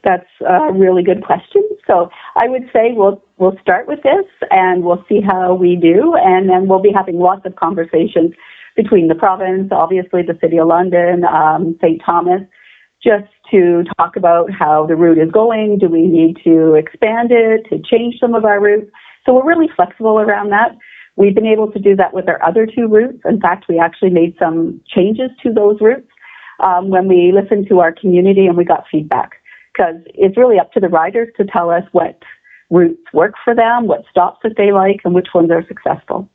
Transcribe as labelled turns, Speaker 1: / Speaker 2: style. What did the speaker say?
Speaker 1: That's a really good question. So I would say we'll start with this and we'll see how we do, and then we'll be having lots of conversations between the province, obviously the City of London, St. Thomas, just to talk about how the route is going. Do we need to expand it, to change some of our routes? So we're really flexible around that. We've been able to do that with our other two routes. In fact, we actually made some changes to those routes when we listened to our community and we got feedback, because it's really up to the riders to tell us what routes work for them, what stops that they like, and which ones are successful.